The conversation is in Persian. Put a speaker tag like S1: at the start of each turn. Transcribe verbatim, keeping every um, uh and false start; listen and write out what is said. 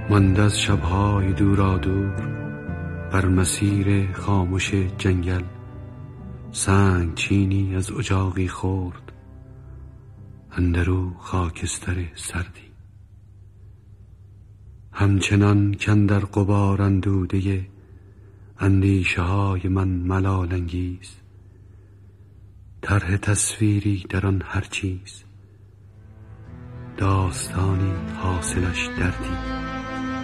S1: مانده از شب‌های دورا دور بر مسیر خاموش جنگل، سنگ چینی از اجاقی خورد اندرو خاکستر سردی. همچنان کاندر غبار اندوده اندیشه های من ملال انگیز، طرح تصویری در آن هر چیز، داستانی حاصلش دردی.